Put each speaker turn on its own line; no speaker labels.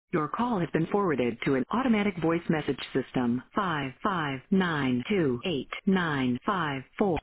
Your call has been forwarded to an automatic voice message system. 559289554.